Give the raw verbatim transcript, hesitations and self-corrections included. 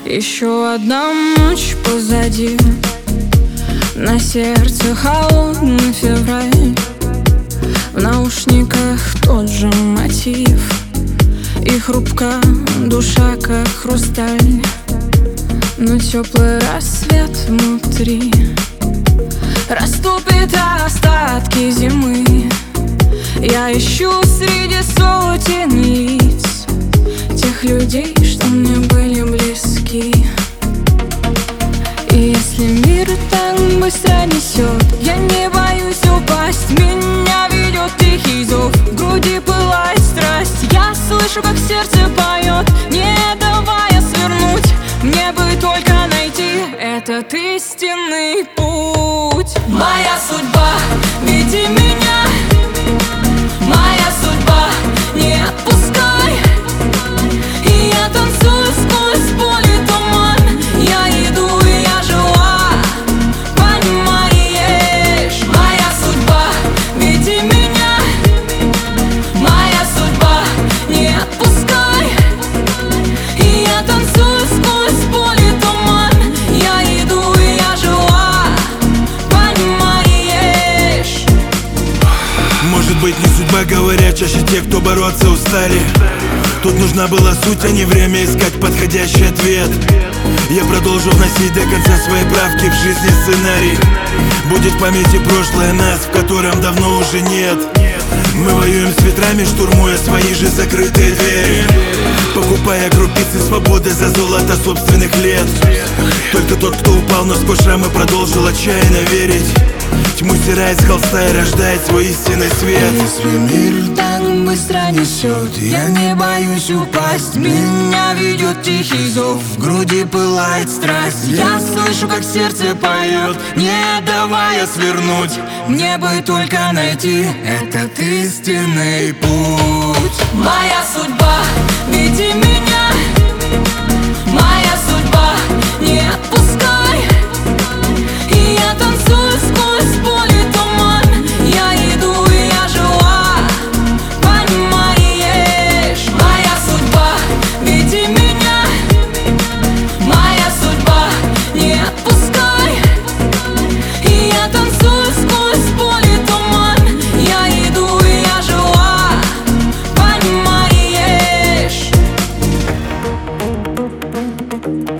Еще одна ночь позади, на сердце холодный февраль. В наушниках тот же мотив, и хрупка душа, как хрусталь. Но теплый рассвет внутри растопит остатки зимы. Я ищу среди сотен лиц тех людей, что мне были близки. И если мир так быстро несет, я не боюсь упасть. Меня ведет тихий зов, в груди пылает страсть. Я слышу, как сердце поет, не давая свернуть. Мне бы только найти этот истинный путь. Моя судьба, веди меня. Моя судьба, не отпускай. И я танцую сквозь боль и туман. Я иду и я жила, понимаешь? Моя судьба, веди меня. Моя судьба, не отпускай. И я танцую сквозь боль и туман. Я иду и я жила, понимаешь? Может быть, не судьба, говорят чаще те, кто бороться устали. Тут нужна была суть, а не время искать подходящий ответ. Я продолжу вносить до конца свои правки в жизни сценарий. Будет в памяти прошлое нас, в котором давно уже нет. Мы воюем с ветрами, штурмуя свои же закрытые двери, покупая крупицы свободы за золото собственных лет. Только тот, кто упал, но сквозь шрамы продолжил отчаянно верить. Тьму стирает с холста и рождает свой истинный свет. Если мир так быстро несет, я не боюсь упасть. Меня ведет тихий зов, в груди пылает страсть. Я слышу, как сердце поет, не давая свернуть. Мне бы только найти этот истинный путь. Моя судьба, веди меня. Моя судьба, не отпускай. И я танцую сквозь боль и туман. Я иду и я жила, понимаешь? Моя судьба, веди меня. Моя судьба, не отпускай. И я танцую сквозь боль и туман. Я иду и я жила, понимаешь?